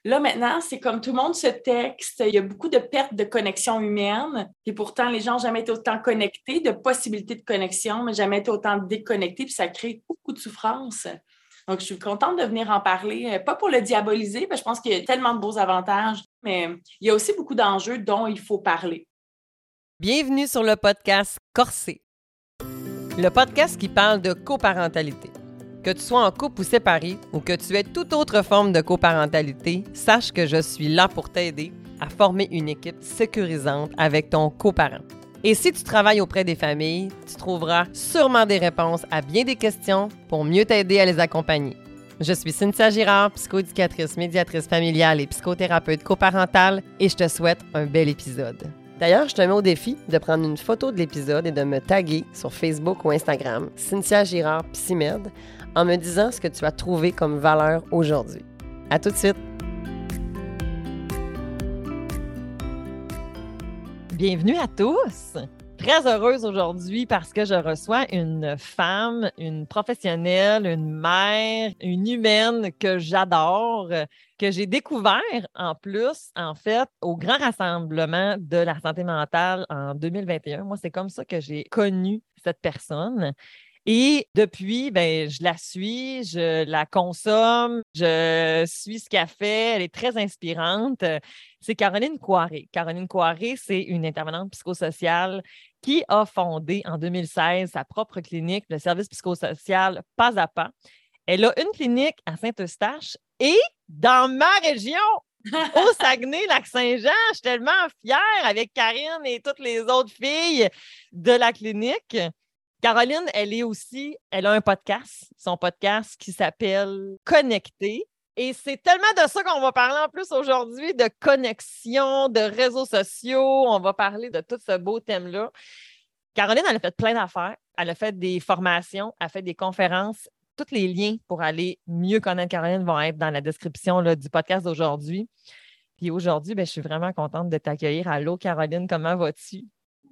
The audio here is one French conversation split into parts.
Là, maintenant, c'est comme tout le monde se texte. Il y a beaucoup de pertes de connexion humaine. Et pourtant, les gens n'ont jamais été autant connectés, de possibilités de connexion, mais jamais été autant déconnectés. Puis ça crée beaucoup de souffrance. Donc, je suis contente de venir en parler. Pas pour le diaboliser, parce que je pense qu'il y a tellement de beaux avantages, mais il y a aussi beaucoup d'enjeux dont il faut parler. Bienvenue sur le podcast Corsé, le podcast qui parle de coparentalité. Que tu sois en couple ou séparé, ou que tu aies toute autre forme de coparentalité, sache que je suis là pour t'aider à former une équipe sécurisante avec ton coparent. Et si tu travailles auprès des familles, tu trouveras sûrement des réponses à bien des questions pour mieux t'aider à les accompagner. Je suis Cynthia Girard, psychoéducatrice, médiatrice familiale et psychothérapeute coparentale, et je te souhaite un bel épisode. D'ailleurs, je te mets au défi de prendre une photo de l'épisode et de me taguer sur Facebook ou Instagram, Cynthia Girard Psymed, en me disant ce que tu as trouvé comme valeur aujourd'hui. À tout de suite! Bienvenue à tous! Très heureuse aujourd'hui parce que je reçois une femme, une professionnelle, une mère, une humaine que j'adore, que j'ai découvert en plus, en fait, au grand rassemblement de la santé mentale en 2021. Moi, c'est comme ça que j'ai connu cette personne. Et depuis, je la suis, je la consomme, je suis ce qu'elle fait. Elle est très inspirante. C'est Caroline Coiré. Caroline Coiré, c'est une intervenante psychosociale qui a fondé en 2016 sa propre clinique, le service psychosocial Pas à Pas. Elle a une clinique à Saint-Eustache et dans ma région, au Saguenay-Lac-Saint-Jean. Je suis tellement fière avec Karine et toutes les autres filles de la clinique. Caroline, elle a un podcast, son podcast qui s'appelle Connecté. Et c'est tellement de ça qu'on va parler en plus aujourd'hui, de connexion, de réseaux sociaux. On va parler de tout ce beau thème-là. Caroline, elle a fait plein d'affaires. Elle a fait des formations, elle a fait des conférences. Tous les liens pour aller mieux connaître Caroline vont être dans la description là, du podcast d'aujourd'hui. Puis aujourd'hui, je suis vraiment contente de t'accueillir. Allô, Caroline, comment vas-tu?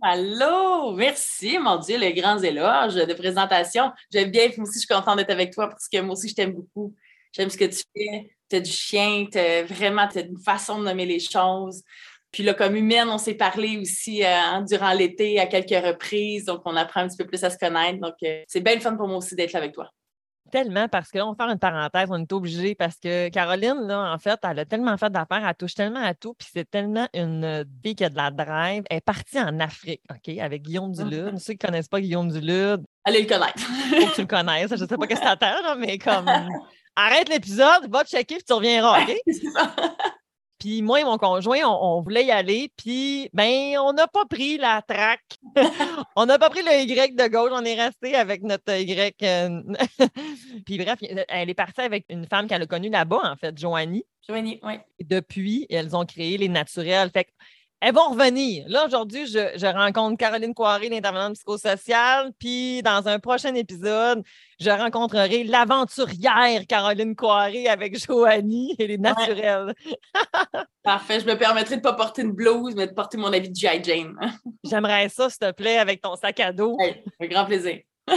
Allô! Merci, mon Dieu, les grands éloges de présentation. J'aime bien, moi aussi, je suis contente d'être avec toi parce que moi aussi, je t'aime beaucoup. J'aime ce que tu fais. Tu as du chien, tu as une façon de nommer les choses. Puis là, comme humaine, on s'est parlé aussi durant l'été à quelques reprises. Donc, on apprend un petit peu plus à se connaître. Donc, c'est bien le fun pour moi aussi d'être là avec toi. Tellement, parce que là, on va faire une parenthèse, on est obligé, parce que Caroline, là, en fait, elle a tellement fait d'affaires, elle touche tellement à tout, puis c'est tellement une fille qui a de la drive. Elle est partie en Afrique, OK, avec Guillaume Dulude. Ceux qui ne connaissent pas Guillaume Dulude, allez le connaître. Faut que tu le connaisses. Je ne sais pas ce que t'attends, là, mais comme arrête l'épisode, va te checker, puis tu reviendras, OK? C'est ça. Puis moi et mon conjoint, on voulait y aller, puis on n'a pas pris la traque. On n'a pas pris le Y de gauche, on est resté avec notre Y. Puis bref, elle est partie avec une femme qu'elle a connue là-bas, en fait, Joanie. Joanie, oui. Depuis, elles ont créé Les Naturels. Fait elles vont revenir. Là, aujourd'hui, je rencontre Caroline Coiré, l'intervenante psychosociale, puis dans un prochain épisode, je rencontrerai l'aventurière Caroline Coiré avec Joanie et Les Naturels. Ouais. Parfait. Je me permettrai de ne pas porter une blouse, mais de porter mon habit de G.I. Jane. J'aimerais ça, s'il te plaît, avec ton sac à dos. Hey, un grand plaisir.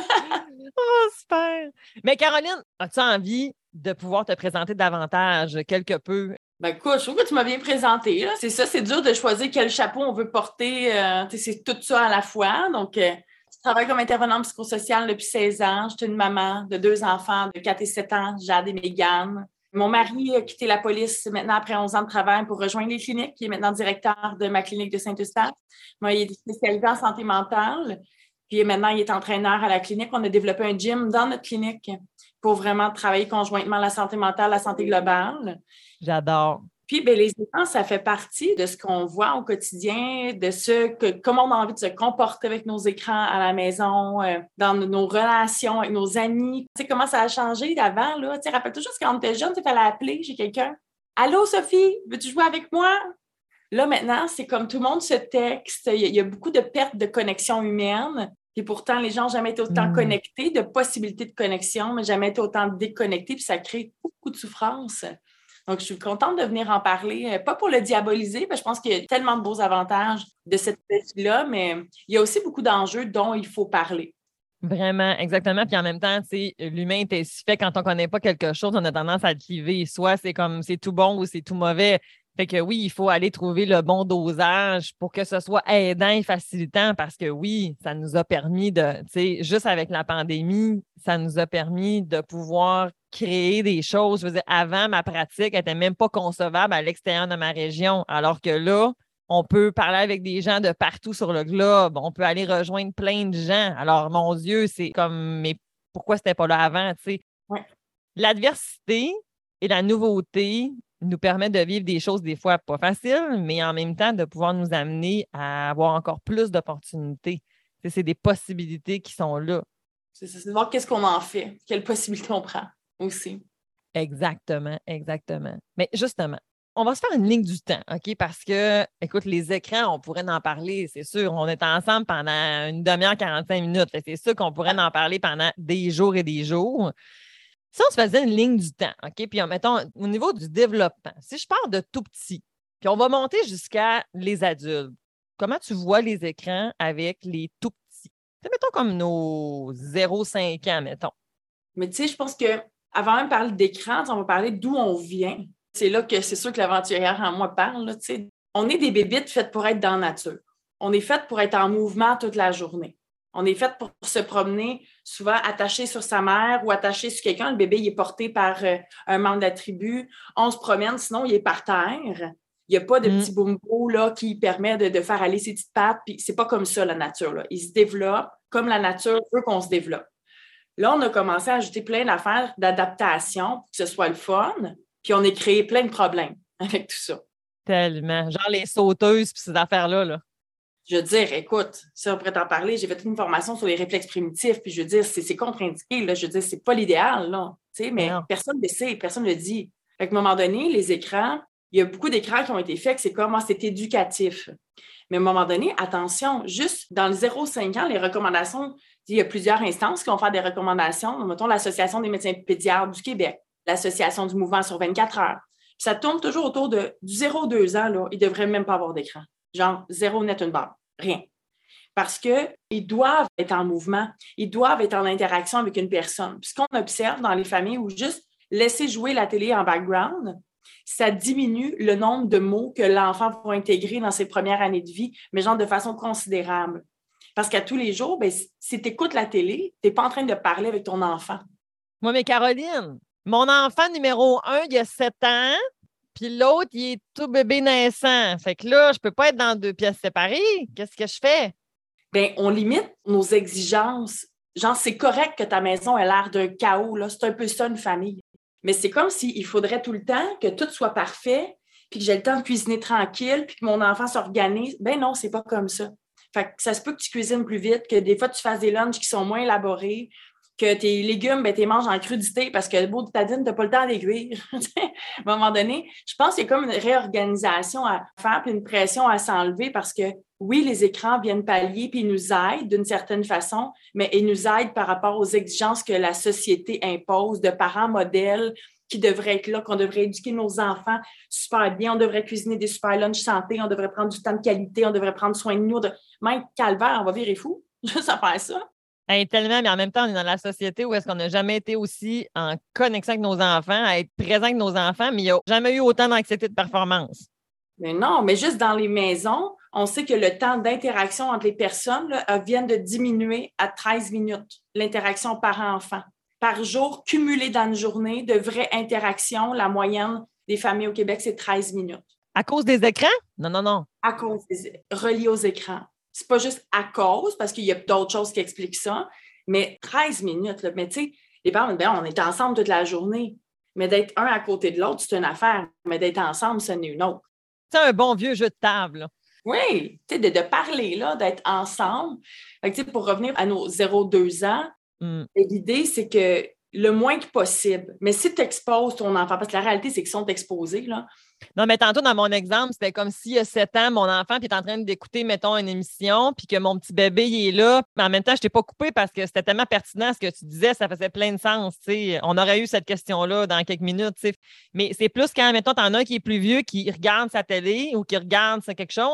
Oh, super! Mais Caroline, as-tu envie de pouvoir te présenter davantage, quelque peu? Écoute, je trouve que tu m'as bien présenté. Là. C'est ça, c'est dur de choisir quel chapeau on veut porter. C'est tout ça à la fois. Donc, je travaille comme intervenante psychosociale depuis 16 ans. Je suis une maman de 2 enfants de 4 et 7 ans, Jade et Mégane. Mon mari a quitté la police maintenant après 11 ans de travail pour rejoindre les cliniques. Il est maintenant directeur de ma clinique de Saint-Eustache. Moi, il est spécialisé en santé mentale. Puis maintenant, il est entraîneur à la clinique. On a développé un gym dans notre clinique pour vraiment travailler conjointement la santé mentale, la santé globale. J'adore. Puis, les écrans, ça fait partie de ce qu'on voit au quotidien, de comment on a envie de se comporter avec nos écrans à la maison, dans nos relations avec nos amis. Tu sais, comment ça a changé d'avant, là. Tu sais, rappelle toujours quand on était jeune, tu fallait appeler chez quelqu'un. « Allô, Sophie, veux-tu jouer avec moi? » Là, maintenant, c'est comme tout le monde se texte. Il y a beaucoup de pertes de connexion humaine. Et pourtant, les gens n'ont jamais été autant connectés, de possibilités de connexion, mais jamais été autant déconnectés. Puis ça crée beaucoup de souffrance. Donc, je suis contente de venir en parler, pas pour le diaboliser, parce que je pense qu'il y a tellement de beaux avantages de cette espèce-là, mais il y a aussi beaucoup d'enjeux dont il faut parler. Vraiment, exactement. Puis en même temps, tu sais, l'humain est ainsi fait quand on ne connaît pas quelque chose, on a tendance à le cliver. Soit c'est comme c'est tout bon ou c'est tout mauvais. Fait que oui, il faut aller trouver le bon dosage pour que ce soit aidant et facilitant parce que oui, ça nous a permis de, tu sais, juste avec la pandémie, ça nous a permis de pouvoir créer des choses. Je veux dire, avant, ma pratique n'était même pas concevable à l'extérieur de ma région, alors que là, on peut parler avec des gens de partout sur le globe. On peut aller rejoindre plein de gens. Alors, mon Dieu, c'est comme, mais pourquoi c'était pas là avant, tu sais? Ouais. L'adversité et la nouveauté nous permettent de vivre des choses des fois pas faciles, mais en même temps de pouvoir nous amener à avoir encore plus d'opportunités. Tu sais, c'est des possibilités qui sont là. C'est de voir qu'est-ce qu'on en fait, quelles possibilités on prend aussi. Exactement, exactement. Mais justement, on va se faire une ligne du temps, OK? Parce que, écoute, les écrans, on pourrait en parler, c'est sûr. On est ensemble pendant une demi-heure, 45 minutes. C'est sûr qu'on pourrait en parler pendant des jours et des jours. Si on se faisait une ligne du temps, OK? Puis, mettons, au niveau du développement, si je pars de tout petit, puis on va monter jusqu'à les adultes, comment tu vois les écrans avec les tout petits? C'est, mettons, comme nos 0,5 ans, mettons. Mais tu sais, je pense que avant même de parler d'écran, on va parler d'où on vient. C'est là que c'est sûr que l'aventurière en moi parle. Là, on est des bébites faites pour être dans la nature. On est faites pour être en mouvement toute la journée. On est fait pour se promener, souvent attaché sur sa mère ou attaché sur quelqu'un. Le bébé il est porté par un membre de la tribu. On se promène, sinon il est par terre. Il n'y a pas de petit boumbo là, qui permet de faire aller ses petites pattes. Puis c'est pas comme ça, la nature. Là. Il se développe comme la nature veut qu'on se développe. Là, on a commencé à ajouter plein d'affaires d'adaptation pour que ce soit le fun. Puis on a créé plein de problèmes avec tout ça. Tellement. Genre les sauteuses puis ces affaires-là. Là. Je veux dire, écoute, ça, on pourrait t'en parler. J'ai fait une formation sur les réflexes primitifs, puis je veux dire, c'est contre-indiqué. Là. Je veux dire, c'est pas l'idéal, là. Mais personne ne le sait, personne ne le dit. À un moment donné, les écrans, il y a beaucoup d'écrans qui ont été faits que c'est comme, c'est éducatif. Mais à un moment donné, attention, juste dans le 0,5 ans, les recommandations, il y a plusieurs instances qui vont faire des recommandations. Mettons l'Association des médecins pédiatres du Québec, l'Association du mouvement sur 24 heures. Puis ça tourne toujours autour du 0,2 ans, là, ils ne devraient même pas avoir d'écran. Genre, zéro net une barre, rien. Parce qu'ils doivent être en mouvement, ils doivent être en interaction avec une personne. Puis ce qu'on observe dans les familles où juste laisser jouer la télé en background, ça diminue le nombre de mots que l'enfant va intégrer dans ses premières années de vie, mais genre de façon considérable. Parce qu'à tous les jours, si tu écoutes la télé, tu n'es pas en train de parler avec ton enfant. Moi, mais Caroline, mon enfant numéro 1, il a 7 ans, puis l'autre, il est tout bébé naissant. Fait que là, je peux pas être dans 2 pièces séparées. Qu'est-ce que je fais? Bien, on limite nos exigences. Genre, c'est correct que ta maison ait l'air d'un chaos, là. C'est un peu ça, une famille. Mais c'est comme s'il faudrait tout le temps que tout soit parfait, puis que j'ai le temps de cuisiner tranquille, puis que mon enfant s'organise. Ben non, c'est pas comme ça. Fait que ça se peut que tu cuisines plus vite, que des fois, tu fasses des lunchs qui sont moins élaborés, que tes légumes, tu les manges en crudité parce que le beau d'étadine, tu n'as pas le temps de les cuire. À un moment donné, je pense qu'il y a comme une réorganisation à faire puis une pression à s'enlever parce que, oui, les écrans viennent pallier puis ils nous aident d'une certaine façon, mais ils nous aident par rapport aux exigences que la société impose de parents modèles qui devraient être là, qu'on devrait éduquer nos enfants super bien, on devrait cuisiner des super lunchs santé, on devrait prendre du temps de qualité, on devrait prendre soin de nous. Même calvaire, on va virer fou juste à faire ça. Hey, tellement, mais en même temps, on est dans la société où est-ce qu'on n'a jamais été aussi en connexion avec nos enfants, à être présent avec nos enfants, mais il n'y a jamais eu autant d'anxiété de performance. Mais non, mais juste dans les maisons, on sait que le temps d'interaction entre les personnes là, vient de diminuer à 13 minutes, l'interaction parent-enfant. Par jour, cumulé dans une journée de vraies interactions, la moyenne des familles au Québec, c'est 13 minutes. À cause des écrans? Non, non, non. À cause reliés aux écrans. C'est pas juste à cause, parce qu'il y a d'autres choses qui expliquent ça, mais 13 minutes. Là. Mais tu sais, les parents, on est ensemble toute la journée. Mais d'être un à côté de l'autre, c'est une affaire. Mais d'être ensemble, ce n'est une autre. C'est un bon vieux jeu de table. Là. Oui, tu sais, de parler, là, d'être ensemble. Fait que, pour revenir à nos 0-2 ans, l'idée, c'est que le moins que possible. Mais si tu exposes ton enfant, parce que la réalité, c'est qu'ils sont exposés, là. Non, mais tantôt, dans mon exemple, c'était comme s'il y a 7 ans, mon enfant puis est en train d'écouter, mettons, une émission, puis que mon petit bébé, il est là. Mais en même temps, je ne t'ai pas coupé parce que c'était tellement pertinent ce que tu disais, ça faisait plein de sens. T'sais. On aurait eu cette question-là dans quelques minutes. T'sais. Mais c'est plus quand, mettons, t'en as un qui est plus vieux, qui regarde sa télé ou qui regarde quelque chose, puis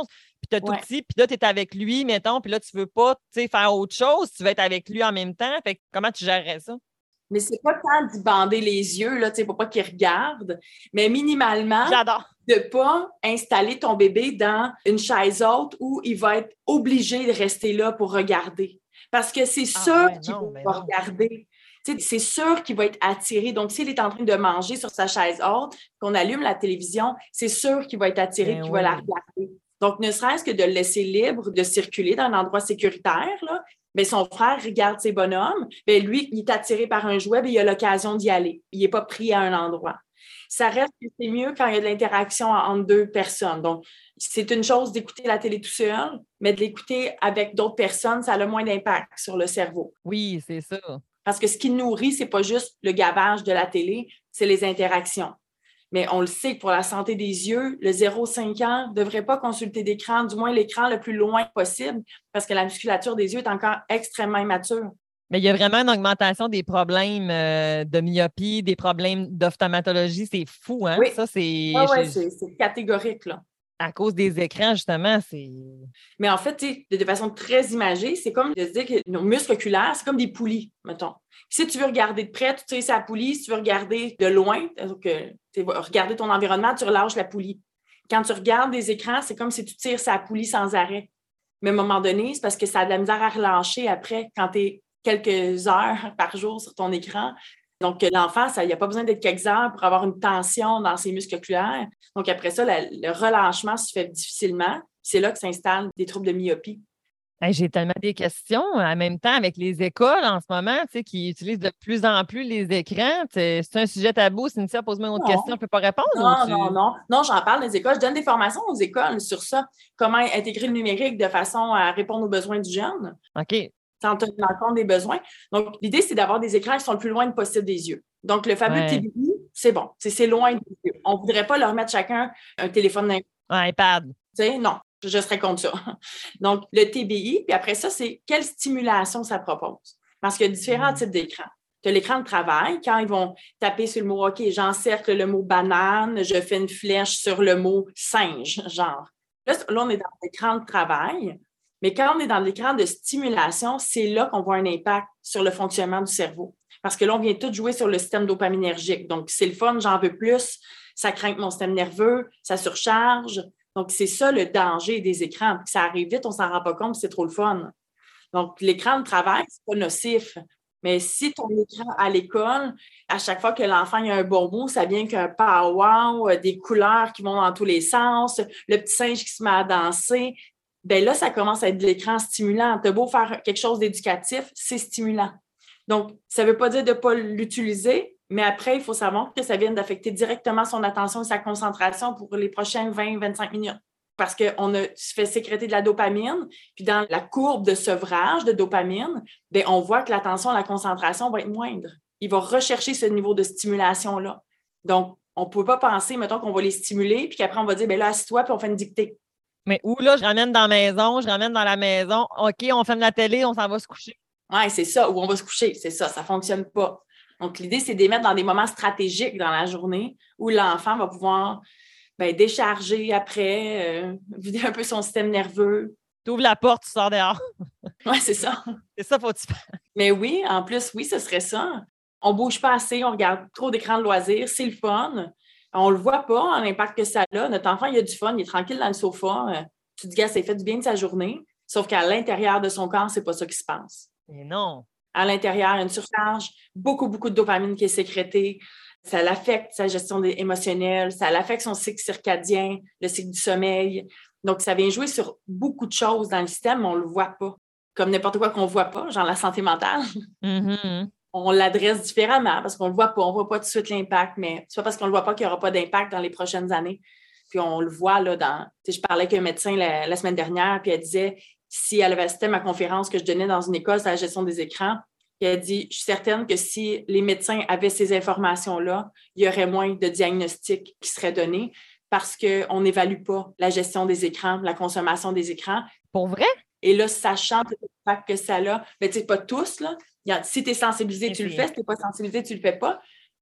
tu es tout Ouais. petit, puis là, tu es avec lui, mettons, puis là, tu veux pas, tu sais, faire autre chose, tu veux être avec lui en même temps. Fait que comment tu gérerais ça? Mais c'est pas tant d'y bander les yeux, là, tu sais, pour pas qu'il regarde, mais minimalement, J'adore. de pas installer ton bébé dans une chaise haute où il va être obligé de rester là pour regarder. Parce que c'est Ah sûr ouais, qu'il non, ben va non. regarder. Tu sais, c'est sûr qu'il va être attiré. Donc, s'il est en train de manger sur sa chaise haute, qu'on allume la télévision, c'est sûr qu'il va être attiré et Ben qu'il va la oui. regarder. Donc, ne serait-ce que de le laisser libre de circuler dans un endroit sécuritaire, là, bien, son frère regarde ses bonhommes, bien, lui, il est attiré par un jouet, bien, il a l'occasion d'y aller. Il n'est pas pris à un endroit. Ça reste que c'est mieux quand il y a de l'interaction entre deux personnes. Donc, c'est une chose d'écouter la télé tout seul, mais de l'écouter avec d'autres personnes, ça a le moins d'impact sur le cerveau. Oui, c'est ça. Parce que ce qui nourrit, c'est pas juste le gavage de la télé, c'est les interactions. Mais on le sait que pour la santé des yeux, le 0-5 ans ne devrait pas consulter d'écran, du moins l'écran le plus loin possible, parce que la musculature des yeux est encore extrêmement immature. Mais il y a vraiment une augmentation des problèmes de myopie, des problèmes d'ophtalmatologie. C'est fou, hein? Oui, Ça, ouais, ouais, c'est catégorique, là. à cause des écrans, justement, c'est. Mais en fait, de façon très imagée, c'est comme de se dire que nos muscles oculaires, c'est comme des poulies, mettons. Si tu veux regarder de près, tu tires sa poulie. Si tu veux regarder de loin, donc, regarder ton environnement, tu relâches la poulie. Quand tu regardes des écrans, c'est comme si tu tires sa poulie sans arrêt. Mais à un moment donné, c'est parce que ça a de la misère à relâcher après quand tu es quelques heures par jour sur ton écran. Donc, l'enfant, il n'y a pas besoin d'être quelques heures pour avoir une tension dans ses muscles oculaires. Donc, après ça, le relâchement se fait difficilement. C'est là que s'installent des troubles de myopie. Hey, j'ai tellement des questions. En même temps, avec les écoles en ce moment, tu sais, qui utilisent de plus en plus les écrans, c'est un sujet tabou. Cynthia, pose-moi une autre question. Je Non, ne peux pas répondre ou non, non, tu. non. Non, j'en parle des écoles. Je donne des formations aux écoles sur ça. Comment intégrer le numérique de façon à répondre aux besoins du jeune, OK. sans tenir compte des besoins. Donc, l'idée, c'est d'avoir des écrans qui sont le plus loin possible des yeux. Donc, le fameux Ouais. TBI, c'est bon. C'est loin des yeux. On ne voudrait pas leur mettre chacun un téléphone d'un Un iPad. non, je serais contre ça. Donc, le TBI, puis après ça, c'est quelle stimulation ça propose. Parce qu'il y a différents types d'écrans. Tu as l'écran de travail, quand ils vont taper sur le mot OK, j'encercle le mot banane, je fais une flèche sur le mot singe, genre. Là, on est dans l'écran de travail, mais quand on est dans l'écran de stimulation, c'est là qu'on voit un impact sur le fonctionnement du cerveau. Parce que là, on vient tout jouer sur le système dopaminergique. Donc, c'est le fun, j'en veux plus, ça craint mon système nerveux, ça surcharge. Donc, c'est ça le danger des écrans. Puis ça arrive vite, on ne s'en rend pas compte, c'est trop le fun. Donc, l'écran de travail, c'est pas nocif. Mais si ton écran à l'école, à chaque fois que l'enfant a un bon mot, ça vient qu'un pow-wow, des couleurs qui vont dans tous les sens, le petit singe qui se met à danser, bien là, ça commence à être de l'écran stimulant. Tu as beau faire quelque chose d'éducatif, c'est stimulant. Donc, ça ne veut pas dire de ne pas l'utiliser, mais après, il faut savoir que ça vient d'affecter directement son attention et sa concentration pour les prochaines 20-25 minutes. Parce qu'on a fait sécréter de la dopamine, puis dans la courbe de sevrage de dopamine, bien, on voit que l'attention, la concentration va être moindre. Il va rechercher ce niveau de stimulation-là. Donc, on ne peut pas penser, mettons, qu'on va les stimuler, puis qu'après, on va dire, bien là, assis-toi, puis on fait une dictée. Mais où là, je ramène dans la maison, je ramène dans la maison. OK, on ferme la télé, on s'en va se coucher. Oui, c'est ça, où on va se coucher, c'est ça, ça ne fonctionne pas. Donc, l'idée, c'est de les mettre dans des moments stratégiques dans la journée où l'enfant va pouvoir décharger après, vider un peu son système nerveux. Tu ouvres la porte, tu sors dehors. Oui, c'est ça. C'est ça, faut-tu faire. Mais oui, en plus, oui, ce serait ça. On ne bouge pas assez, on regarde trop d'écrans de loisirs, c'est le fun. On ne le voit pas, l'impact que ça a. Notre enfant, il a du fun, il est tranquille dans le sofa. Tu te dis, gars, ça fait du bien de sa journée. Sauf qu'à l'intérieur de son corps, c'est pas ça qui se passe. Mais non. À l'intérieur, il y a une surcharge, beaucoup, beaucoup de dopamine qui est sécrétée. Ça l'affecte sa gestion émotionnelle, ça l'affecte son cycle circadien, le cycle du sommeil. Donc, ça vient jouer sur beaucoup de choses dans le système, mais on ne le voit pas. Comme n'importe quoi qu'on ne voit pas, genre la santé mentale. Mm-hmm. On l'adresse différemment parce qu'on ne le voit pas. On ne voit pas tout de suite l'impact, mais c'est pas parce qu'on ne le voit pas qu'il n'y aura pas d'impact dans les prochaines années. Puis on le voit là dans. Tu sais, je parlais avec un médecin la semaine dernière, puis elle disait si elle avait assisté à ma conférence que je donnais dans une école sur la gestion des écrans, puis elle dit je suis certaine que si les médecins avaient ces informations-là, il y aurait moins de diagnostics qui seraient donnés parce qu'on n'évalue pas la gestion des écrans, la consommation des écrans. Pour vrai? Et là, sachant l'impact que ça a, ben, tu sais, pas tous, là. Si tu es sensibilisé, tu le fais. Si tu n'es pas sensibilisé, tu ne le fais pas.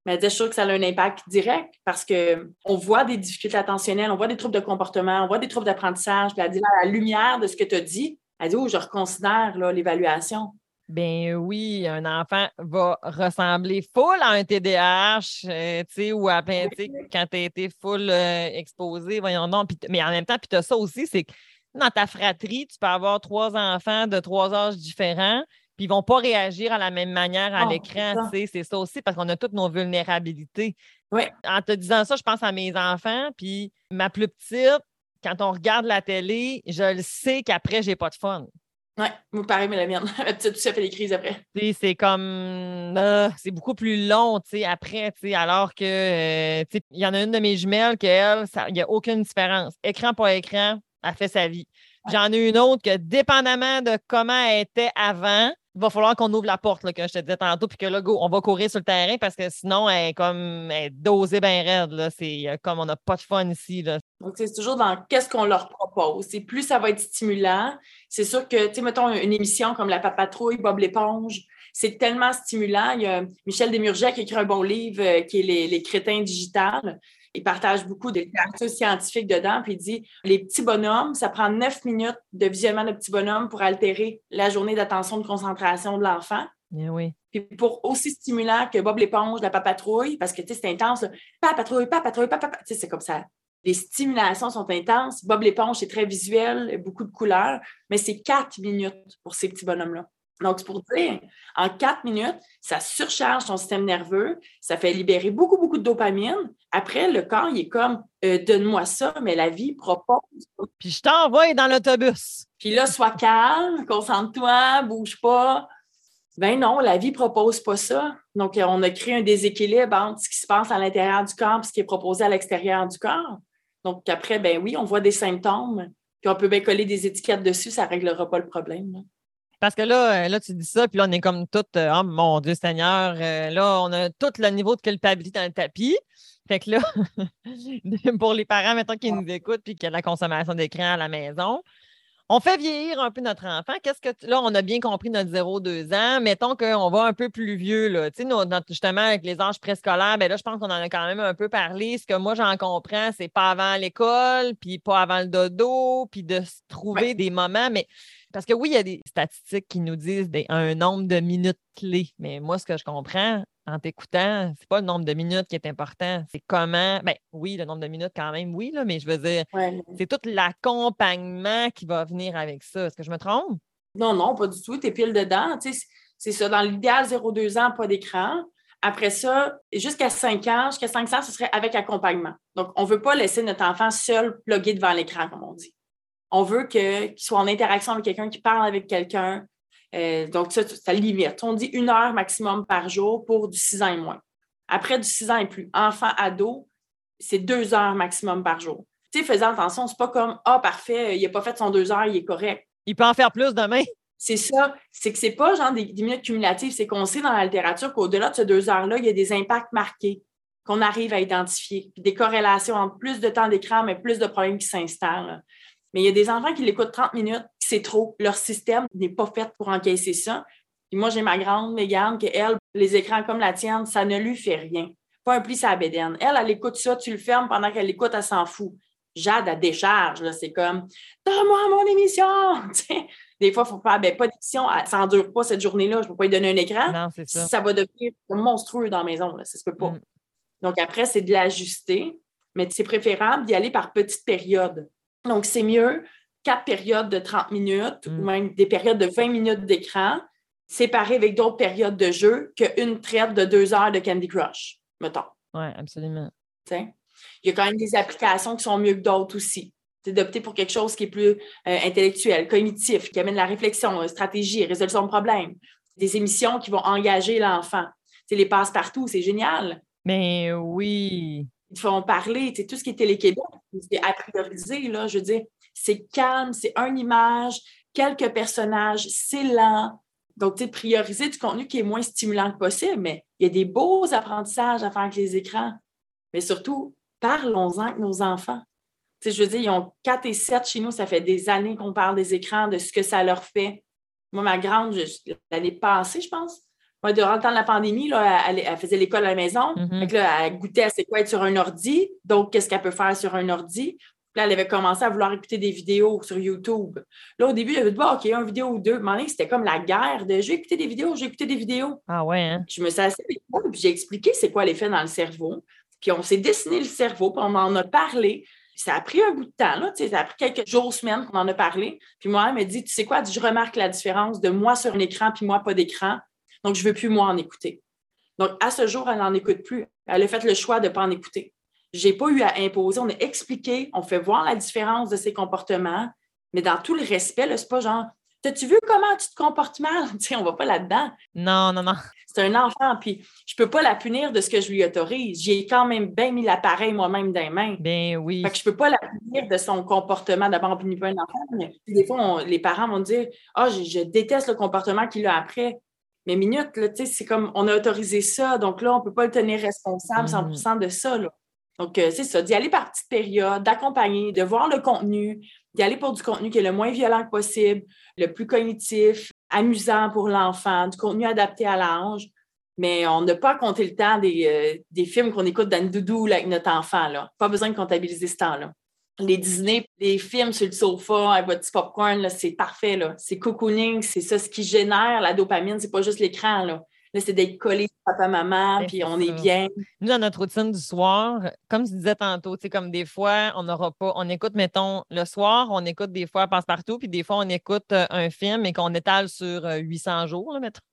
Mais elle disait, je suis sûre que ça a un impact direct parce qu'on voit des difficultés attentionnelles, on voit des troubles de comportement, on voit des troubles d'apprentissage. Puis elle dit, à la lumière de ce que tu as dit, elle dit, je reconsidère là, l'évaluation. Ben oui, un enfant va ressembler full à un TDAH, tu sais, ou à plein, tu sais, quand tu as été full exposé, voyons donc. Mais en même temps, puis tu as ça aussi, c'est que dans ta fratrie, tu peux avoir 3 enfants de 3 âges différents, puis ils ne vont pas réagir à la même manière à l'écran, tu sais, c'est ça aussi, parce qu'on a toutes nos vulnérabilités. Oui. En te disant ça, je pense à mes enfants, puis ma plus petite, quand on regarde la télé, je le sais qu'après, j'ai pas de fun. Oui, moi pareil, mais la mienne. La petite, tout ça fait des crises après. C'est comme, c'est beaucoup plus long, tu sais, après, tu sais, alors que, tu sais, il y en a une de mes jumelles qu'elle, il n'y a aucune différence. Écran par écran, elle fait sa vie. Ouais. J'en ai une autre que, dépendamment de comment elle était avant, il va falloir qu'on ouvre la porte, là, que je te disais tantôt, puis que là, go, on va courir sur le terrain parce que sinon, elle est dosée bien raide, là. C'est comme on n'a pas de fun ici, là. Donc, c'est toujours dans qu'est-ce qu'on leur propose. Et plus ça va être stimulant, c'est sûr que, tu sais, mettons une émission comme La Papatrouille, Bob l'éponge, c'est tellement stimulant. Il y a Michel Desmurget qui a écrit un bon livre qui est Les crétins digitales. Il partage beaucoup de littérature scientifique dedans, puis il dit les petits bonhommes, ça prend 9 minutes de visionnement de petits bonhommes pour altérer la journée d'attention, de concentration de l'enfant. Yeah, oui. Puis pour aussi stimulant que Bob l'éponge, La Papatrouille, parce que, tu sais, c'est intense, là. Papatrouille, papatrouille, papatrouille. Tu sais, c'est comme ça. Les stimulations sont intenses. Bob l'éponge, c'est très visuel, beaucoup de couleurs, mais c'est 4 minutes pour ces petits bonhommes-là. Donc, c'est pour dire, en 4 minutes, ça surcharge ton système nerveux, ça fait libérer beaucoup, beaucoup de dopamine. Après, le corps, il est comme, donne-moi ça, mais la vie propose. Puis je t'envoie dans l'autobus. Puis là, sois calme, concentre-toi, bouge pas. Ben non, la vie propose pas ça. Donc, on a créé un déséquilibre entre ce qui se passe à l'intérieur du corps et ce qui est proposé à l'extérieur du corps. Donc, après, ben oui, on voit des symptômes, puis on peut bien coller des étiquettes dessus, ça ne réglera pas le problème. Là. Parce que là, tu dis ça, puis là, on est comme toutes, oh mon Dieu Seigneur, là, on a tout le niveau de culpabilité dans le tapis. Fait que là, pour les parents, mettons, qui nous écoutent, puis qu'il y a de la consommation d'écran à la maison, on fait vieillir un peu notre enfant. Là, on a bien compris notre 0-2 ans. Mettons qu'on va un peu plus vieux, là. Tu sais, justement, avec les âges préscolaires, ben là, je pense qu'on en a quand même un peu parlé. Ce que moi, j'en comprends, c'est pas avant l'école, puis pas avant le dodo, puis de se trouver des moments. Mais parce que oui, il y a des statistiques qui nous disent un nombre de minutes clés. Mais moi, ce que je comprends en t'écoutant, c'est pas le nombre de minutes qui est important. C'est comment. Ben oui, le nombre de minutes quand même, oui, là, mais je veux dire, c'est tout l'accompagnement qui va venir avec ça. Est-ce que je me trompe? Non, pas du tout. Tu es pile dedans. Tu sais, c'est ça. Dans l'idéal, 0-2 ans, pas d'écran. Après ça, jusqu'à 5 ans, jusqu'à 5 ans, ce serait avec accompagnement. Donc, on ne veut pas laisser notre enfant seul plugué devant l'écran, comme on dit. On veut qu'il soit en interaction avec quelqu'un, qu'il parle avec quelqu'un. Donc, ça limite. On dit 1 heure maximum par jour pour du 6 ans et moins. Après, du 6 ans et plus, enfant, ado, c'est 2 heures maximum par jour. Tu sais, faisant attention, c'est pas comme « Ah, parfait, il n'a pas fait son 2 heures, il est correct. » Il peut en faire plus demain. C'est ça. C'est que c'est pas genre des minutes cumulatives. C'est qu'on sait dans la littérature qu'au-delà de ces 2 heures-là, il y a des impacts marqués qu'on arrive à identifier. Puis des corrélations entre plus de temps d'écran, mais plus de problèmes qui s'installent. Mais il y a des enfants qui l'écoutent 30 minutes, c'est trop. Leur système n'est pas fait pour encaisser ça. Puis moi, j'ai ma grande Mégane, qu'elle, les écrans comme la tienne, ça ne lui fait rien. Pas un pli sur la bédaine. Elle écoute ça, tu le fermes pendant qu'elle l'écoute, elle s'en fout. Jade, elle décharge, là, c'est comme « Donne-moi mon émission! » Des fois, il faut faire « pas d'émission, elle ne s'endure pas cette journée-là, je ne peux pas lui donner un écran. » Non, c'est ça. Ça va devenir monstrueux dans la maison, là, ça ne se peut pas. Donc après, c'est de l'ajuster, mais c'est préférable d'y aller par petites périodes. Donc, c'est mieux 4 périodes de 30 minutes ou même des périodes de 20 minutes d'écran séparées avec d'autres périodes de jeu qu'une traite de 2 heures de Candy Crush, mettons. Oui, absolument. T'sais? Il y a quand même des applications qui sont mieux que d'autres aussi. C'est d'opter pour quelque chose qui est plus intellectuel, cognitif, qui amène la réflexion, stratégie, résolution de problèmes. Des émissions qui vont engager l'enfant. T'sais, les passe-partout, c'est génial. Mais oui. Ils te font parler, tout ce qui est Télé-Québec, c'est à prioriser, là, je veux dire, c'est calme, c'est une image, quelques personnages, c'est lent. Donc, tu sais, prioriser du contenu qui est moins stimulant que possible, mais il y a des beaux apprentissages à faire avec les écrans. Mais surtout, parlons-en avec nos enfants. Tu sais, je veux dire, ils ont 4 et 7 chez nous, ça fait des années qu'on parle des écrans, de ce que ça leur fait. Moi, ma grande, l'année passée, je pense, Ouais, durant le temps de la pandémie, là, elle faisait l'école à la maison. Mhm. Fait que là, elle goûtait à c'est quoi être sur un ordi. Donc, qu'est-ce qu'elle peut faire sur un ordi? Puis là, elle avait commencé à vouloir écouter des vidéos sur YouTube. Là, au début, j'avais dit, bon, OK, une vidéo ou deux. À un moment donné, c'était comme la guerre de je vais écouter des vidéos, je vais écouter des vidéos. Ah ouais, hein? Je me suis assise avec elle, puis j'ai expliqué c'est quoi l'effet dans le cerveau. Puis on s'est dessiné le cerveau, puis on en a parlé. Puis ça a pris un bout de temps, là, ça a pris quelques jours, semaines qu'on en a parlé. Puis moi, elle m'a dit, tu sais quoi, je remarque la différence de moi sur un écran puis moi pas d'écran. Donc, je ne veux plus, moi, en écouter. Donc, à ce jour, elle n'en écoute plus. Elle a fait le choix de ne pas en écouter. Je n'ai pas eu à imposer. On a expliqué, on fait voir la différence de ses comportements, mais dans tout le respect, ce n'est pas genre, t'as-tu vu comment tu te comportes mal? On ne va pas là-dedans. Non, non, non. C'est un enfant, puis je ne peux pas la punir de ce que je lui autorise. J'ai quand même bien mis l'appareil moi-même dans les mains. Ben oui. Fait que je ne peux pas la punir de son comportement. D'abord, on ne punit pas un enfant, mais des fois, les parents vont dire « Ah, je déteste le comportement qu'il a après. » Mais minute, là, c'est comme on a autorisé ça, donc là, on ne peut pas le tenir responsable 100% de ça. Là. Donc, c'est ça, d'y aller par petites périodes, d'accompagner, de voir le contenu, d'y aller pour du contenu qui est le moins violent que possible, le plus cognitif, amusant pour l'enfant, du contenu adapté à l'âge. Mais on n'a pas à compter le temps des films qu'on écoute dans le doudou là, avec notre enfant. Là. Pas besoin de comptabiliser ce temps-là. Les Disney, les films sur le sofa avec votre petit popcorn, là, c'est parfait. Là. C'est cocooning, c'est ça ce qui génère la dopamine. C'est pas juste l'écran. Là, c'est d'être collé sur papa-maman, puis on est bien. Nous, dans notre routine du soir, comme tu disais tantôt, comme des fois, on écoute, mettons, le soir, on écoute des fois Passe-Partout, puis des fois, on écoute un film et qu'on étale sur 800 jours, là, mettons.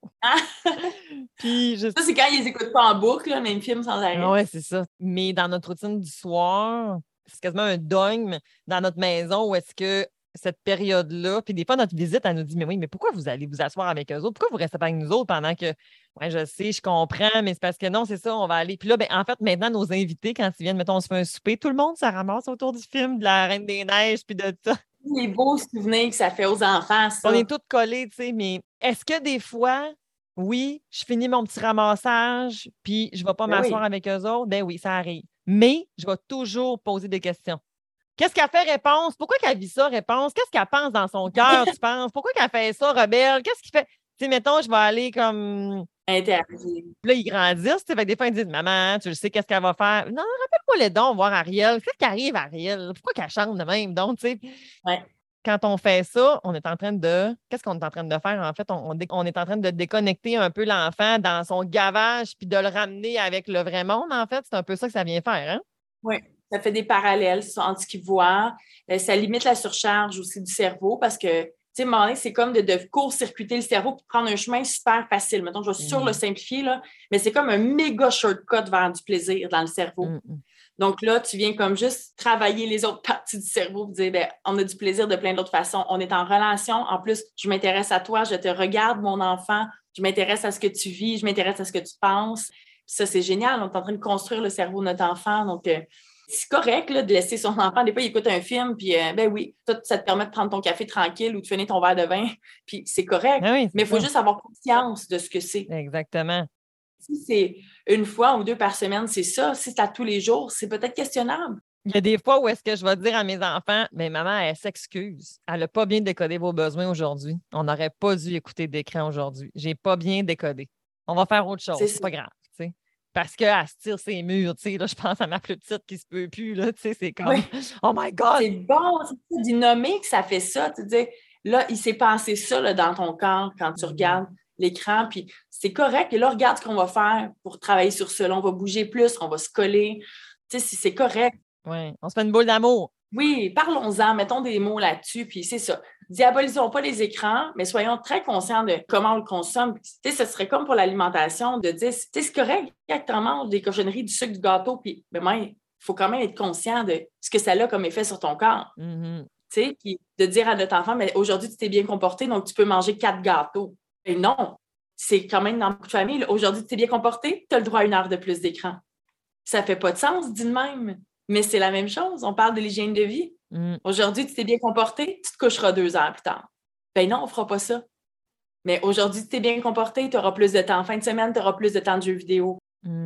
Puis, Ça, c'est quand ils les écoutent pas en boucle, là, même film sans arrêt. Ah ouais, c'est ça. Mais dans notre routine du soir, c'est quasiment un dogme dans notre maison où est-ce que cette période-là, puis des fois, notre visite, elle nous dit, mais oui, mais pourquoi vous allez vous asseoir avec eux autres? Pourquoi vous restez pas avec nous autres pendant que, ouais, je sais, je comprends, mais c'est parce que non, c'est ça, on va aller. Puis là, ben, en fait, maintenant, nos invités, quand ils viennent, mettons, on se fait un souper, tout le monde se ramasse autour du film de la Reine des Neiges, puis de ça. Les beaux souvenirs que ça fait aux enfants, ça. On est tous collés, tu sais, mais est-ce que des fois, oui, je finis mon petit ramassage, puis je ne vais pas m'asseoir avec eux autres? Ben oui, ça arrive. Mais je vais toujours poser des questions. Qu'est-ce qu'elle fait, réponse? Pourquoi qu'elle vit ça, réponse? Qu'est-ce qu'elle pense dans son cœur, tu penses? Pourquoi qu'elle fait ça, rebelle? Qu'est-ce qu'il fait? Tu sais, mettons, je vais aller comme... Interagir. Là, ils grandissent, tu sais, des fois, ils disent, maman, tu sais qu'est-ce qu'elle va faire? Non, rappelle-moi les dons, voir Ariel. Qu'est-ce qui arrive à Ariel? Pourquoi qu'elle chante de même? Donc, tu sais... Ouais. Quand on fait ça, on est en train de... Qu'est-ce qu'on est en train de faire? En fait, on est en train de déconnecter un peu l'enfant dans son gavage puis de le ramener avec le vrai monde, en fait. C'est un peu ça que ça vient faire, hein? Oui, ça fait des parallèles entre ce qu'ils voient. Ça limite la surcharge aussi du cerveau parce que, tu sais, à un moment donné, c'est comme de court-circuiter le cerveau pour prendre un chemin super facile. Mettons, je vais sur le simplifier, là, mais c'est comme un méga shortcut vers du plaisir dans le cerveau. Donc là, tu viens comme juste travailler les autres parties du cerveau et dire, bien, on a du plaisir de plein d'autres façons. On est en relation. En plus, je m'intéresse à toi, je te regarde, mon enfant. Je m'intéresse à ce que tu vis, je m'intéresse à ce que tu penses. Puis ça, c'est génial. On est en train de construire le cerveau de notre enfant. Donc, c'est correct là, de laisser son enfant. Des fois, il écoute un film, puis ben oui, toi, ça te permet de prendre ton café tranquille ou de finir ton verre de vin. Puis c'est correct. Ah oui, mais il faut juste avoir conscience de ce que c'est. Exactement. Si c'est une fois ou deux par semaine, c'est ça. Si c'est à tous les jours, c'est peut-être questionnable. Il y a des fois où est-ce que je vais dire à mes enfants, mais maman, elle s'excuse. Elle n'a pas bien décodé vos besoins aujourd'hui. On n'aurait pas dû écouter d'écran aujourd'hui. J'ai pas bien décodé. On va faire autre chose. C'est pas grave. T'sais. Parce qu'elle se tire ses murs. Là, je pense à ma plus petite qui se peut plus. Là, c'est comme oh my God! C'est bon, c'est d'y nommer que ça fait ça. Tu dis, là, il s'est passé ça là, dans ton corps quand tu regardes l'écran, puis c'est correct. Et là, regarde ce qu'on va faire pour travailler sur ça. Là, on va bouger plus, on va se coller. Tu sais, c'est correct. Oui, on se fait une boule d'amour. Oui, parlons-en, mettons des mots là-dessus, puis c'est ça. Diabolisons pas les écrans, mais soyons très conscients de comment on le consomme. Tu sais, ce serait comme pour l'alimentation, de dire, tu sais, c'est correct quand tu manges des cochonneries, du sucre, du gâteau, puis il faut quand même être conscient de ce que ça a comme effet sur ton corps. Tu sais, puis de dire à notre enfant, mais aujourd'hui, tu t'es bien comporté, donc tu peux manger 4 gâteaux. Et non, c'est quand même dans beaucoup de familles. Aujourd'hui, tu t'es bien comporté, tu as le droit à 1 heure de plus d'écran. Ça fait pas de sens, dit de même. Mais c'est la même chose. On parle de l'hygiène de vie. Aujourd'hui, tu t'es bien comporté, tu te coucheras 2 heures plus tard. Ben non, on ne fera pas ça. Mais aujourd'hui, tu t'es bien comporté, tu auras plus de temps. En fin de semaine, tu auras plus de temps de jeux vidéo.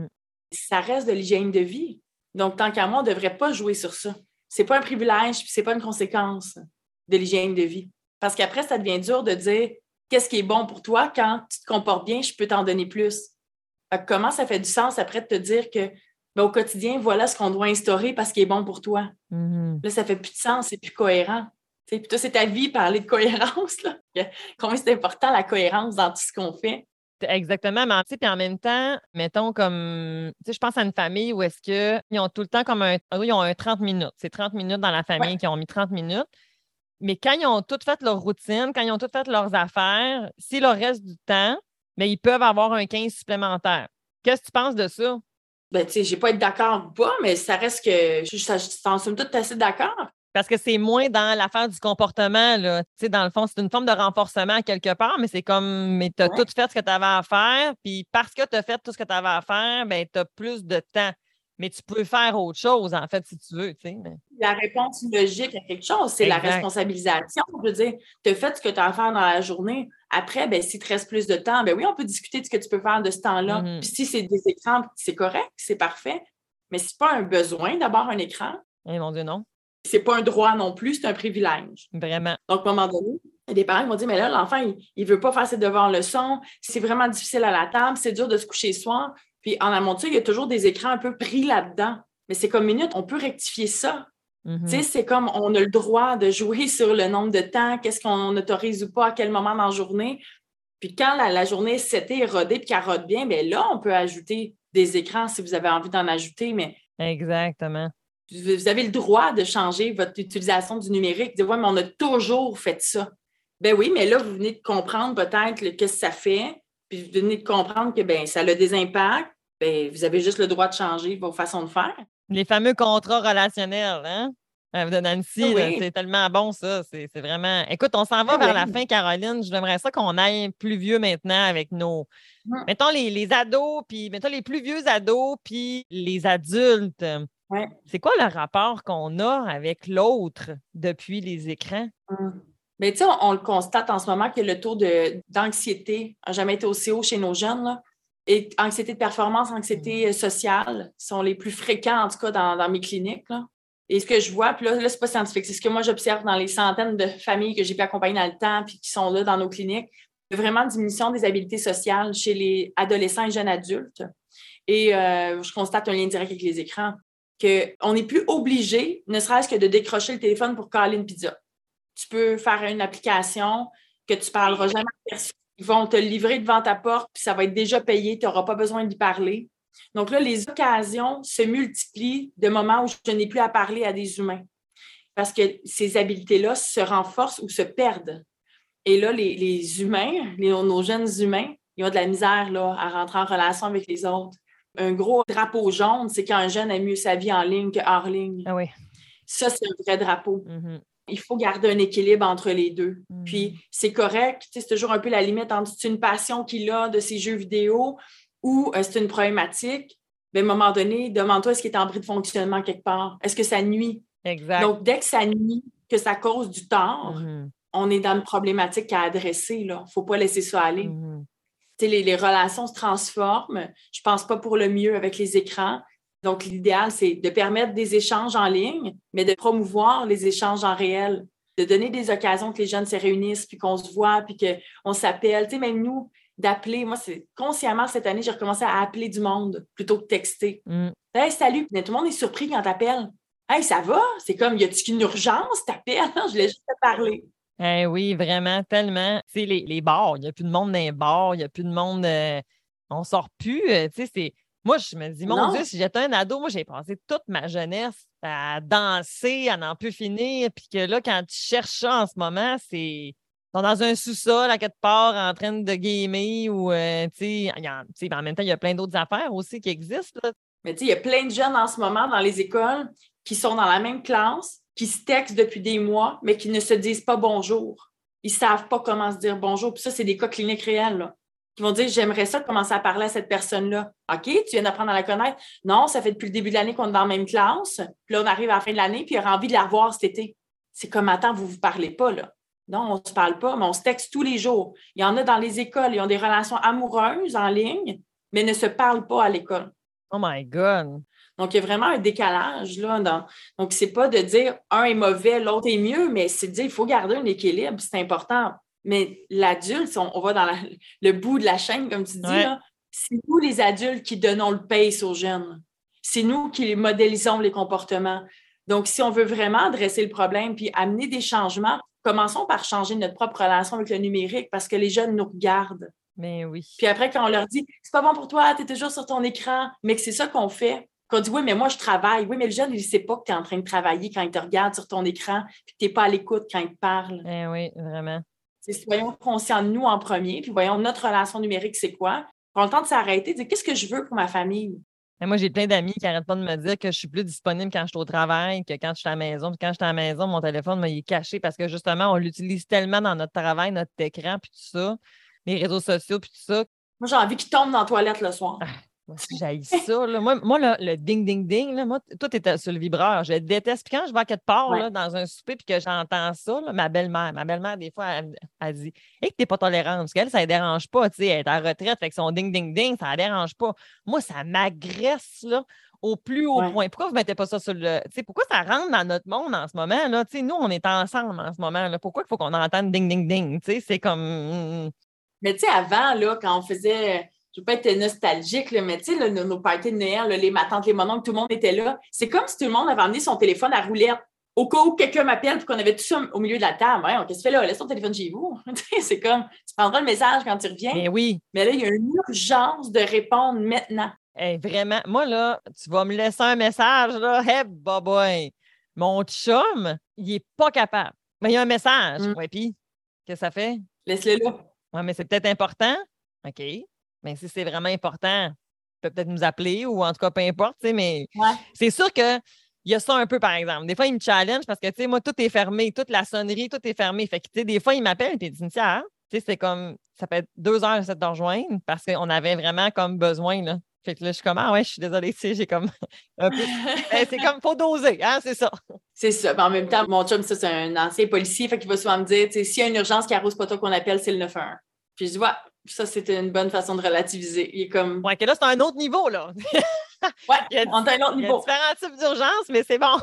Ça reste de l'hygiène de vie. Donc, tant qu'à moi, on ne devrait pas jouer sur ça. C'est pas un privilège, puis c'est pas une conséquence de l'hygiène de vie. Parce qu'après, ça devient dur de dire qu'est-ce qui est bon pour toi, quand tu te comportes bien, je peux t'en donner plus. Fait que comment ça fait du sens après de te dire que ben, au quotidien, voilà ce qu'on doit instaurer parce qu'il est bon pour toi. Mm-hmm. Là, ça fait plus de sens, c'est plus cohérent. Puis toi, c'est ta vie, parler de cohérence. Là. Combien c'est important la cohérence dans tout ce qu'on fait. Exactement, mais puis en même temps, mettons comme, tu sais, je pense à une famille où est-ce qu'ils ont tout le temps comme ils ont un 30 minutes. C'est 30 minutes dans la famille Ouais. qui ont mis 30 minutes. Mais quand ils ont tout fait leur routine, quand ils ont tout fait leurs affaires, s'il leur reste du temps, mais ils peuvent avoir un 15 supplémentaire. Qu'est-ce que tu penses de ça? Ben, tu sais, j'ai pas être d'accord ou pas, mais ça reste que je t'en somme toute assez d'accord. Parce que c'est moins dans l'affaire du comportement, là. Tu sais, dans le fond, c'est une forme de renforcement quelque part, mais c'est comme, mais tu as tout fait ce que tu avais à faire, puis parce que tu as fait tout ce que tu avais à faire, ben tu as plus de temps. Mais tu peux faire autre chose, en fait, si tu veux, tu sais. La réponse logique à quelque chose, c'est la responsabilisation. Je veux dire, tu as fait ce que tu as à faire dans la journée. Après, ben, s'il te reste plus de temps, ben oui, on peut discuter de ce que tu peux faire de ce temps-là. Mm-hmm. Puis si c'est des écrans, c'est correct, c'est parfait. Mais c'est pas un besoin d'avoir un écran. Eh mon Dieu, non. C'est pas un droit non plus, c'est un privilège. Vraiment. Donc, à un moment donné, il y a des parents qui vont dire, mais là, l'enfant, il veut pas faire ses devoirs leçons, c'est vraiment difficile à la table, c'est dur de se coucher le soir. Puis en amont de ça, il y a toujours des écrans un peu pris là-dedans. Mais c'est comme minute, on peut rectifier ça. Mm-hmm. Tu sais, c'est comme on a le droit de jouer sur le nombre de temps, qu'est-ce qu'on autorise ou pas, à quel moment dans la journée. Puis quand la journée est rodée puis qu'elle rode bien, bien là, on peut ajouter des écrans si vous avez envie d'en ajouter, mais exactement. Vous avez le droit de changer votre utilisation du numérique. Dire, ouais, mais on a toujours fait ça. Ben oui, mais là, vous venez de comprendre peut-être qu'est-ce que ça fait, puis vous venez de comprendre que ben, ça a des impacts. Ben, vous avez juste le droit de changer vos façons de faire. Les fameux contrats relationnels, hein? De Nancy, Oui. c'est tellement bon, ça. C'est vraiment. Écoute, on s'en va vers la fin, Caroline. J'aimerais ça qu'on aille plus vieux maintenant avec nos. Mettons les ados, puis mettons les plus vieux ados, puis les adultes. Ouais. C'est quoi le rapport qu'on a avec l'autre depuis les écrans? Bien, tu sais, on le constate en ce moment que le taux d'anxiété n'a jamais été aussi haut chez nos jeunes. Là. Et anxiété de performance, anxiété sociale sont les plus fréquents, en tout cas, dans mes cliniques. Là. Et ce que je vois, puis là, c'est pas scientifique, c'est ce que moi, j'observe dans les centaines de familles que j'ai pu accompagner dans le temps puis qui sont là dans nos cliniques. Il y a vraiment une diminution des habiletés sociales chez les adolescents et jeunes adultes. Et je constate un lien direct avec les écrans. Qu'on n'est plus obligé, ne serait-ce que de décrocher le téléphone pour caler une pizza. Tu peux faire une application que tu ne parleras jamais à personne. Ils vont te le livrer devant ta porte, puis ça va être déjà payé, tu n'auras pas besoin d'y parler. Donc là, les occasions se multiplient de moments où je n'ai plus à parler à des humains. Parce que ces habiletés-là se renforcent ou se perdent. Et là, les humains, nos jeunes humains, ils ont de la misère là, à rentrer en relation avec les autres. Un gros drapeau jaune, c'est quand un jeune a mieux sa vie en ligne que hors ligne. Ah oui. Ça, c'est un vrai drapeau. Mm-hmm. Il faut garder un équilibre entre les deux. Puis, c'est correct. C'est toujours un peu la limite entre c'est une passion qu'il a de ses jeux vidéo ou c'est une problématique. Mais à un moment donné, demande-toi est-ce qu'il est en bris de fonctionnement quelque part? Est-ce que ça nuit? Exact. Donc, dès que ça nuit, que ça cause du tort, on est dans une problématique à adresser. Il ne faut pas laisser ça aller. Les relations se transforment. Je ne pense pas pour le mieux avec les écrans. Donc, l'idéal, c'est de permettre des échanges en ligne, mais de promouvoir les échanges en réel, de donner des occasions que les jeunes se réunissent, puis qu'on se voit, puis qu'on s'appelle. Tu sais, même nous, d'appeler. Moi, c'est consciemment, cette année, j'ai recommencé à appeler du monde plutôt que texter. Hey, salut! Tout le monde est surpris quand t'appelles. Hey, ça va? C'est comme, y a-t-il une urgence? T'appelles? Je voulais juste te parler. Eh oui, vraiment, tellement. Tu sais, les bars, il n'y a plus de monde dans les bars, il n'y a plus de monde. On sort plus. Tu sais, c'est. Moi, je me dis, mon Dieu, si j'étais un ado, moi, j'ai passé toute ma jeunesse à danser, à n'en plus finir. Puis que là, quand tu cherches ça en ce moment, c'est. Ils sont dans un sous-sol à quelque part en train de gamer ou, tu sais, en même temps, il y a plein d'autres affaires aussi qui existent. Là. Mais tu sais, il y a plein de jeunes en ce moment dans les écoles qui sont dans la même classe, qui se textent depuis des mois, mais qui ne se disent pas bonjour. Ils ne savent pas comment se dire bonjour. Puis ça, c'est des cas cliniques réels, là. Qui vont dire, j'aimerais ça commencer à parler à cette personne-là. OK, tu viens d'apprendre à la connaître. Non, ça fait depuis le début de l'année qu'on est dans la même classe. Puis là, on arrive à la fin de l'année, puis il aura envie de la revoir cet été. C'est comme, attends, vous ne vous parlez pas, là. Non, on ne se parle pas, mais on se texte tous les jours. Il y en a dans les écoles, ils ont des relations amoureuses en ligne, mais ne se parlent pas à l'école. Oh my God! Donc, il y a vraiment un décalage là. Donc, c'est pas de dire un est mauvais, l'autre est mieux, mais c'est de dire qu'il faut garder un équilibre, c'est important. Mais l'adulte, si on va dans le bout de la chaîne, comme tu dis, Ouais. là, c'est nous les adultes qui donnons le pace aux jeunes. C'est nous qui modélisons les comportements. Donc, si on veut vraiment adresser le problème puis amener des changements, commençons par changer notre propre relation avec le numérique parce que les jeunes nous regardent. Mais oui. Puis après, quand on leur dit « c'est pas bon pour toi, tu es toujours sur ton écran », mais que c'est ça qu'on fait, qu'on dit « oui, mais moi, je travaille ». Oui, mais le jeune, il ne sait pas que tu es en train de travailler quand il te regarde sur ton écran puis que tu n'es pas à l'écoute quand il te parle. Oui, vraiment. Soyons conscients de nous en premier, puis voyons notre relation numérique, c'est quoi. Prends le temps de s'arrêter, de dire qu'est-ce que je veux pour ma famille. Mais moi, j'ai plein d'amis qui n'arrêtent pas de me dire que je suis plus disponible quand je suis au travail que quand je suis à la maison. Puis quand je suis à la maison, mon téléphone, il est caché parce que justement, on l'utilise tellement dans notre travail, notre écran, puis tout ça, les réseaux sociaux, puis tout ça. Moi, j'ai envie qu'il tombe dans la toilette le soir. Moi, si j'haïs ça, là. Moi là, le ding-ding-ding, là, moi, tout est sur le vibreur. Je déteste. Puis quand je vais à quelque part là, dans un souper puis que j'entends ça, là, ma belle-mère, des fois, elle dit « Hey, que t'es pas tolérante. » Parce qu'elle, ça ne dérange pas. Elle est en retraite, fait que son ding-ding-ding, ça ne dérange pas. Moi, ça m'agresse là, au plus haut point. Pourquoi vous ne mettez pas ça sur le... Pourquoi ça rentre dans notre monde en ce moment? Là? Nous, on est ensemble en ce moment. Là. Pourquoi il faut qu'on entende ding-ding-ding? C'est comme... Mais tu sais, avant, là, quand on faisait... Je ne veux pas être nostalgique, là, mais tu sais, nos parties de Noël, là, les matantes, les mononcles, tout le monde était là. C'est comme si tout le monde avait amené son téléphone à roulette au cas où quelqu'un m'appelle et qu'on avait tout ça au milieu de la table. Ouais, qu'est-ce que tu fais là? Laisse ton téléphone chez vous. C'est comme, tu prendras le message quand tu reviens. Mais oui. Mais là, il y a une urgence de répondre maintenant. Hey, vraiment, moi, là, tu vas me laisser un message, là. Hey, boy. Mon chum, il n'est pas capable. Mais il y a un message. Ouais, puis, qu'est-ce que ça fait? Laisse-le là. Ouais, mais c'est peut-être important. OK. Mais si c'est vraiment important, il peut peut-être nous appeler ou en tout cas, peu importe, mais c'est sûr qu'il y a ça un peu, par exemple. Des fois, il me challenge parce que, tu sais, moi, tout est fermé, toute la sonnerie, tout est fermé. Fait que, tu sais, des fois, il m'appelle et il dit, tiens, tu sais, c'est comme, ça fait 2 heures de te rejoindre parce qu'on avait vraiment comme besoin, là. Fait que là, je suis comme, ah ouais, je suis désolée, tu sais, j'ai comme un peu. C'est comme, faut doser, hein, c'est ça. C'est ça. Mais en même temps, mon chum, ça, c'est un ancien policier, fait qu'il va souvent me dire, tu sais, s'il y a une urgence qui arrose pas toi qu'on appelle, c'est le 911. Puis je dis, ouais, ça, c'était une bonne façon de relativiser. Il est comme. Ouais, que là, c'est un autre niveau, là. On a un autre niveau. Il y a différents types d'urgence, mais c'est bon.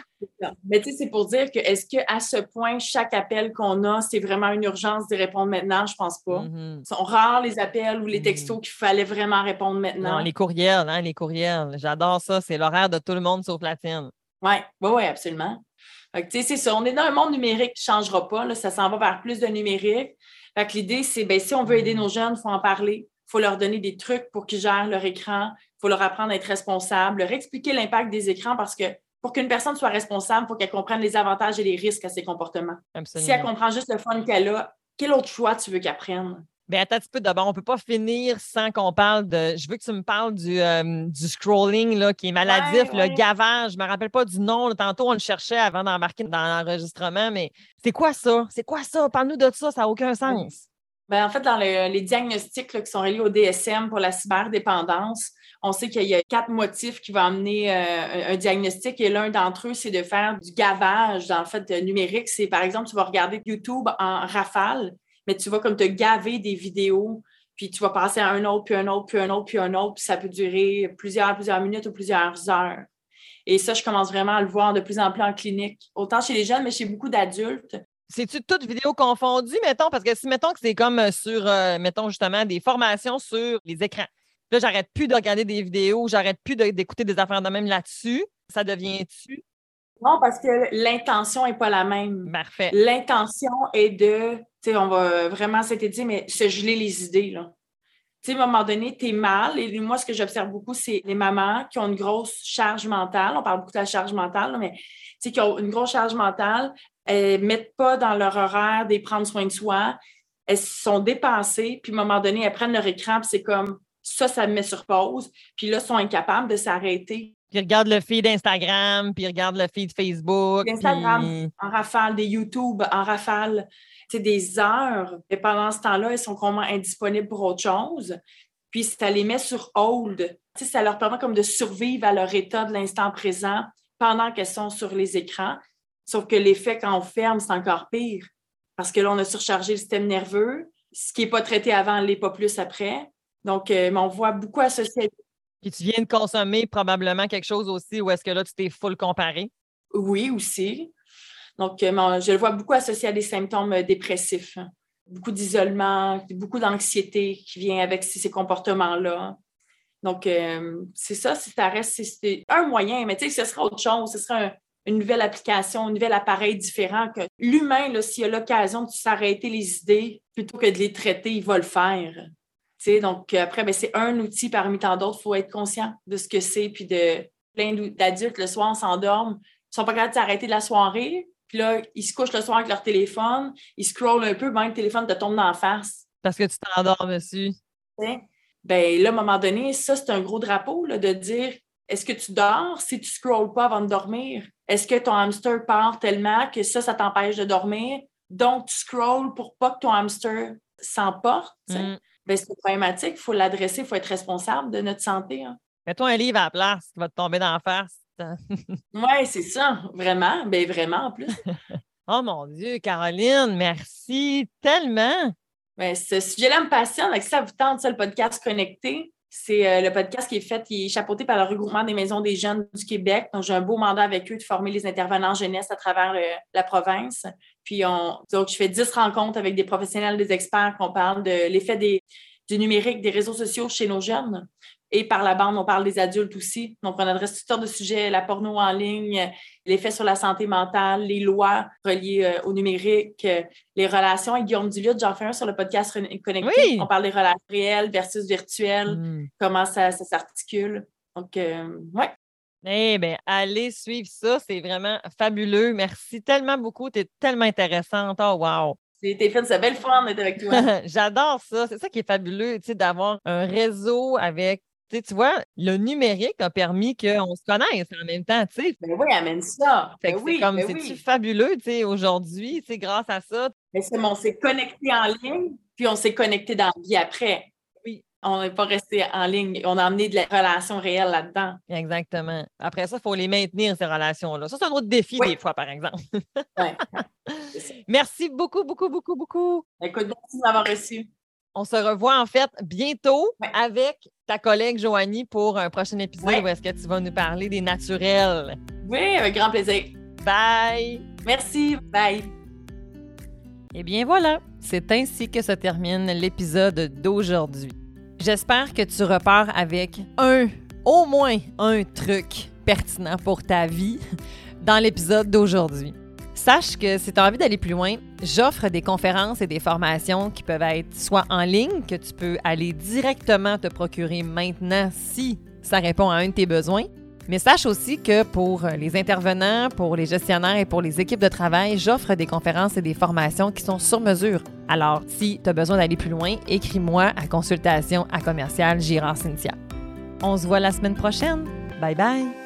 Mais tu sais, c'est pour dire que est-ce qu'à ce point, chaque appel qu'on a, c'est vraiment une urgence d'y répondre maintenant? Je pense pas. Sont rares les appels ou les textos qu'il fallait vraiment répondre maintenant. Non, les courriels, hein, les courriels. J'adore ça. C'est l'horaire de tout le monde sauf la tienne. Oui, absolument. Fait que, tu sais, c'est ça. On est dans un monde numérique qui ne changera pas. Là, ça s'en va vers plus de numérique. Fait que l'idée, c'est, si on veut aider nos jeunes, il faut en parler. Il faut leur donner des trucs pour qu'ils gèrent leur écran. Il faut leur apprendre à être responsable, leur expliquer l'impact des écrans parce que pour qu'une personne soit responsable, il faut qu'elle comprenne les avantages et les risques à ses comportements. Absolument. Si elle comprend juste le fun qu'elle a, quel autre choix tu veux qu'elle prenne? Bien, attends un petit peu. D'abord, on ne peut pas finir sans qu'on parle de... Je veux que tu me parles du scrolling là, qui est maladif, le gavage. Je ne me rappelle pas du nom. Là, tantôt, on le cherchait avant d'embarquer dans l'enregistrement, mais c'est quoi ça? C'est quoi ça? Parle-nous de ça. Ça n'a aucun sens. Bien, en fait, dans les diagnostics là, qui sont reliés au DSM pour la cyberdépendance, on sait qu'il y a 4 motifs qui vont amener un diagnostic et l'un d'entre eux, c'est de faire du gavage, dans le fait numérique. C'est, par exemple, tu vas regarder YouTube en rafale, mais tu vas comme te gaver des vidéos, puis tu vas passer à un autre, puis un autre, puis un autre, puis un autre, puis ça peut durer plusieurs minutes ou plusieurs heures. Et ça, je commence vraiment à le voir de plus en plus en clinique, autant chez les jeunes, mais chez beaucoup d'adultes. C'est-tu toutes vidéos confondues, mettons? Parce que si, mettons que c'est comme sur, mettons justement, des formations sur les écrans. Là, j'arrête plus de regarder des vidéos, j'arrête plus d'écouter des affaires de même là-dessus. Ça devient-tu? Non, parce que l'intention n'est pas la même. Parfait. L'intention est de, tu sais, on va vraiment s'étudier, mais se geler les idées, là. Tu sais, à un moment donné, tu es mal. Et moi, ce que j'observe beaucoup, c'est les mamans qui ont une grosse charge mentale. On parle beaucoup de la charge mentale, là, mais tu sais, qui ont une grosse charge mentale. Elles ne mettent pas dans leur horaire de prendre soin de soi. Elles sont dépassées. Puis, à un moment donné, elles prennent leur écran, puis c'est comme ça me met sur pause. Puis là, elles sont incapables de s'arrêter. Puis ils regardent le feed Instagram, puis ils regardent le feed Facebook. Instagram en rafale, des YouTube en rafale. C'est des heures. Et pendant ce temps-là, elles sont complètement indisponibles pour autre chose. Puis ça les met sur hold. Tu sais, ça leur permet comme de survivre à leur état de l'instant présent pendant qu'elles sont sur les écrans. Sauf que l'effet quand on ferme, c'est encore pire. Parce que là, on a surchargé le système nerveux. Ce qui n'est pas traité avant ne l'est pas plus après. Donc, on voit beaucoup associé. Puis tu viens de consommer probablement quelque chose aussi où est-ce que là, tu t'es full comparé? Oui, aussi. Donc, je le vois beaucoup associé à des symptômes dépressifs. beaucoup d'isolement, beaucoup d'anxiété qui vient avec ces comportements-là. Donc, c'est ça, si ça reste, c'est un moyen, mais tu sais, ce serait autre chose, ce serait une nouvelle application, un nouvel appareil différent que l'humain, là, s'il a l'occasion de s'arrêter les idées, plutôt que de les traiter, il va le faire. Tu sais, donc, après, ben, c'est un outil parmi tant d'autres. Il faut être conscient de ce que c'est, puis de plein d'adultes, le soir, s'endorment, ils sont pas capables de s'arrêter de la soirée, puis là, ils se couchent le soir avec leur téléphone, ils scrollent un peu, ben, le téléphone te tombe dans la face. Parce que tu t'endors dessus. T'sais? Ben là, à un moment donné, ça, c'est un gros drapeau là, de dire, est-ce que tu dors si tu ne scrolles pas avant de dormir? Est-ce que ton hamster part tellement que ça t'empêche de dormir? Donc, tu scrolles pour pas que ton hamster s'emporte? Ben, c'est problématique, il faut l'adresser, il faut être responsable de notre santé. Hein. Mets-toi un livre à la place qui va te tomber dans la face. Oui, c'est ça, vraiment. Ben vraiment, en plus. Oh mon Dieu, Caroline, merci tellement! Ben, ce sujet-là me passionne. Si ça vous tente, ça, le podcast Connecté, c'est le podcast qui est chapeauté par le regroupement des maisons des jeunes du Québec. Donc, j'ai un beau mandat avec eux de former les intervenants jeunesse à travers la province. Puis, donc, je fais 10 rencontres avec des professionnels, des experts, qu'on parle de l'effet du numérique, des réseaux sociaux chez nos jeunes. Et par la bande, on parle des adultes aussi. Donc, on adresse toutes sortes de sujets, la porno en ligne, l'effet sur la santé mentale, les lois reliées au numérique, les relations. Avec Guillaume Duluth, j'en fais un sur le podcast Connecté. Oui. On parle des relations réelles versus virtuelles, comment ça s'articule. Donc, ouais. Eh bien, allez suivre ça. C'est vraiment fabuleux. Merci tellement beaucoup. Tu es tellement intéressante. Oh, wow! C'est belle fun d'être avec toi. J'adore ça. C'est ça qui est fabuleux, tu sais, d'avoir un réseau avec. Tu vois, le numérique a permis qu'on se connaisse en même temps, tu sais. Ben oui, amène ça. Fait que c'est fabuleux, tu sais, aujourd'hui, tu sais, grâce à ça. Mais on s'est connecté en ligne, puis on s'est connecté dans la vie après. Oui. On n'est pas resté en ligne. On a amené de la relation réelle là-dedans. Exactement. Après ça, il faut les maintenir, ces relations-là. Ça, c'est un autre défi des fois, par exemple. Oui. Merci beaucoup, beaucoup, beaucoup, beaucoup. Écoute, merci de m'avoir reçu. On se revoit en fait bientôt avec ta collègue Joanie pour un prochain épisode où est-ce que tu vas nous parler des naturels. Oui, avec grand plaisir. Bye! Merci, bye! Eh bien voilà, c'est ainsi que se termine l'épisode d'aujourd'hui. J'espère que tu repars avec au moins un truc pertinent pour ta vie dans l'épisode d'aujourd'hui. Sache que si tu as envie d'aller plus loin, j'offre des conférences et des formations qui peuvent être soit en ligne, que tu peux aller directement te procurer maintenant si ça répond à un de tes besoins. Mais sache aussi que pour les intervenants, pour les gestionnaires et pour les équipes de travail, j'offre des conférences et des formations qui sont sur mesure. Alors, si tu as besoin d'aller plus loin, écris-moi à consultation@girardcynthia. On se voit la semaine prochaine. Bye bye!